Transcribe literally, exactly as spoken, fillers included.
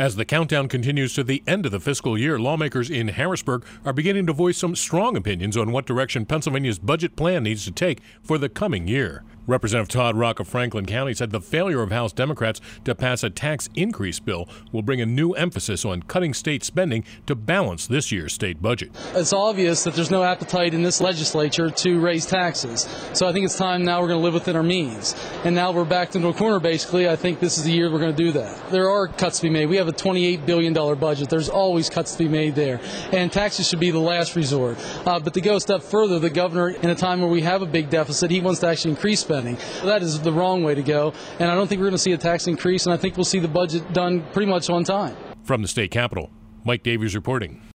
As the countdown continues to the end of the fiscal year, lawmakers in Harrisburg are beginning to voice some strong opinions on what direction Pennsylvania's budget plan needs to take for the coming year. Representative Todd Rock of Franklin County said the failure of House Democrats to pass a tax increase bill will bring a new emphasis on cutting state spending to balance this year's state budget. It's obvious that there's no appetite in this legislature to raise taxes. So I think it's time now we're going to live within our means. And now we're backed into a corner, basically. I think this is the year we're going to do that. There are cuts to be made. We have a twenty-eight billion dollars budget. There's always cuts to be made there. And taxes should be the last resort. Uh, but to go a step further, the governor, in a time where we have a big deficit, he wants to actually increase spending. That is the wrong way to go. And I don't think we're going to see a tax increase. And I think we'll see the budget done pretty much on time. From the state capitol, Mike Davies reporting.